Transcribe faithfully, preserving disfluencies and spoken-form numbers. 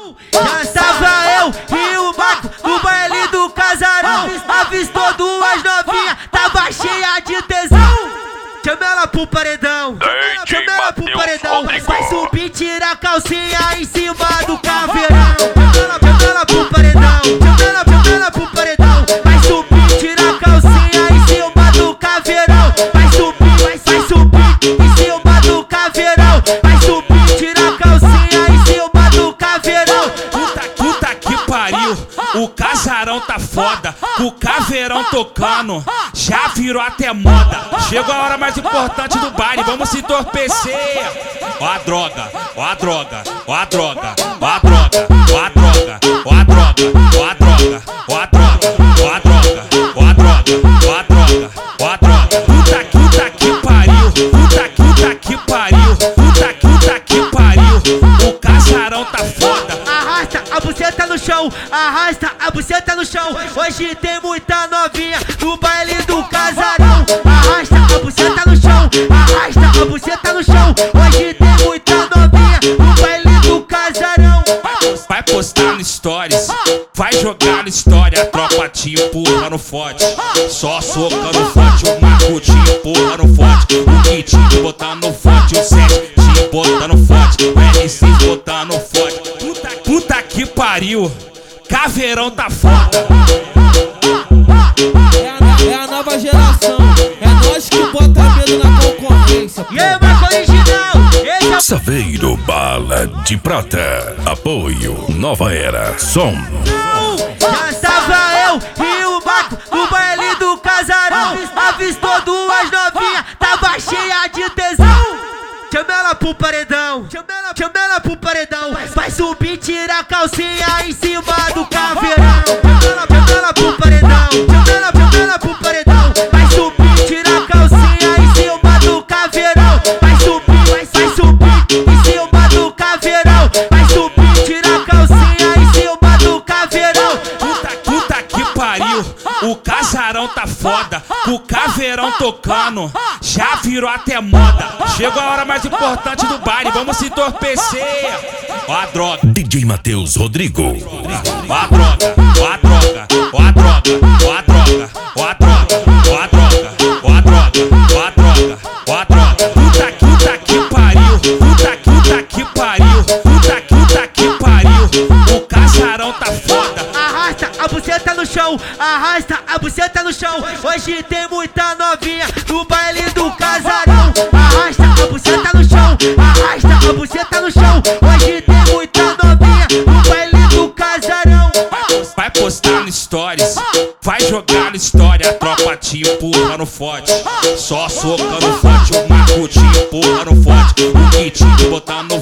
Já estava eu e o Marco no baile do casarão. Avistou duas novinhas, tava cheia de tesão. Chama ela pro paredão, chama ela pro paredão. Vai subir, tira a calcinha em cima do caveirão. Chama ela pro paredão, chama ela, chama ela pro paredão. Vai subir, tira a calcinha em cima do caveirão. Vai subir, vai, vai subir em cima do caveirão. Vai subir, tira a calcinha em cima do caveirão. Puta, puta que pariu, o casarão tá foda, o caveirão tocando, já virou até moda. Chegou a hora mais importante do baile, vamos se entorpecer. Ó a droga, ó a droga, ó a droga, ó a droga, ó a droga, ó a droga, ó a droga, ó a droga, ó a droga, ó a droga, ó a droga, ó a droga. Puta, puta que pariu, puta, puta que pariu, puta, puta que pariu, o casarão tá foda. Arrasta a buceta no chão, arrasta a buceta no chão. Hoje tem muita novinha no baile do casarão. Arrasta a buceta no chão, arrasta a buceta no chão. Hoje tem muita novinha no baile do casarão. Vai postar no stories, vai jogar no história. A tropa te empurra no forte, só socando forte. O Marco te empurra no forte, o Kit te botando no forte, o sete te botando forte, o L seis botando forte. Puta, puta que pariu, caveirão tá foda. É a, é a nova geração, é nós que bota medo na concorrência. E aí, Marco original, esse é Saveiro Bala de Prata. Apoio Nova Era Som. Já estava eu e o Marco no baile do casarão. Avistou duas novinhas, tava cheia de tesão. Chama ela pro paredão, chama ela, chama ela pro paredão. Vai subir, tira a calcinha em cima do caveirão. Chama ela, chama ela pro paredão, chama ela, chama ela pro paredão. Vai subir, tira a calcinha em cima do caveirão. Vai subir, vai, vai subir em cima do caveirão. Vai subir, tira a calcinha em cima do caveirão. Puta, puta que pariu, o casarão tá foda, o caveirão tocando, já virou até moda. Chegou a hora mais importante do baile, vamos se entorpecer. Ó a droga, D J Matheus Rodrigo. ó a droga, ó a droga, ó a droga, ó a droga, ó a droga, ó a droga, ó a droga, ó a droga, ó a droga. Puta, puta que pariu, puta, puta que pariu, puta, puta que pariu, o casarão tá foda. Arrasta a buceta no chão, arrasta a buceta no chão. Hoje tem muita novinha no baile do casarão. Arrasta a buceta no chão, arrasta a buceta no chão. Hoje tem muita novinha no baile do casarão. Vai postar no stories, vai jogar no história. A tropa te empurra no forte, só socando forte. O Marco te empurra no forte, o Kit te botando no